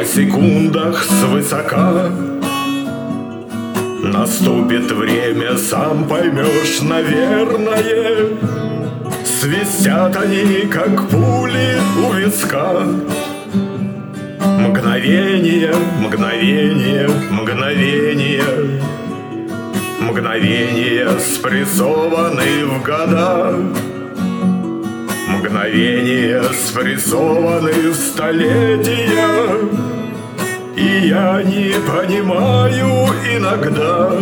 о секундах свысока. Наступит время, сам поймешь, наверное. Свистят они, как пули у виска. Мгновение, мгновение, мгновение. Мгновения, спрессованные в года. Мгновения, спрессованные в столетия. И я не понимаю иногда,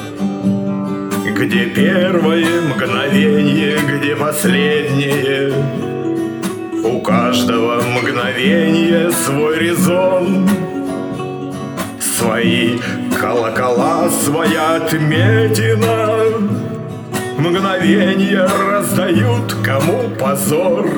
где первое мгновение, где последнее. У каждого мгновения свой резон, свои колокола, своя отметина. Мгновения раздают, кому позор,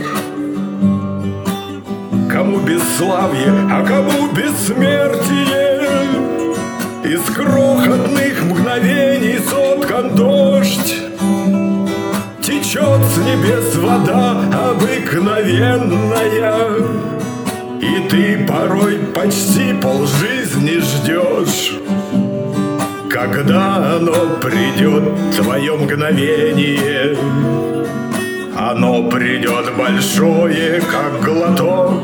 кому бесславие, а кому бессмертие. Из крохотных мгновений соткан дождь. Течет с небес вода обыкновенная, и ты порой почти полжизни ждешь, когда оно придет, твое мгновение. Оно придет большое, как глоток,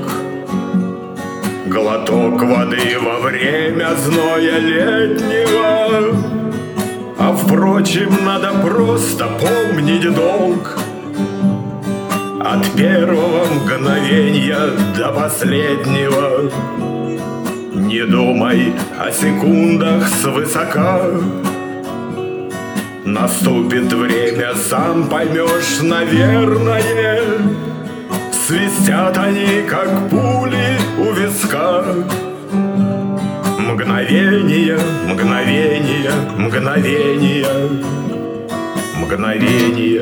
глоток воды во время зноя летнего. А впрочем, надо просто помнить долг. От первого мгновения до последнего. Не думай о секундах свысока. Наступит время, сам поймешь, наверное. Свистят они, как пули у виска. Мгновения, мгновения, мгновения, мгновения.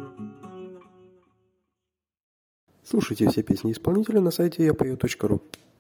Слушайте все песни исполнителя на сайте yapою.ru.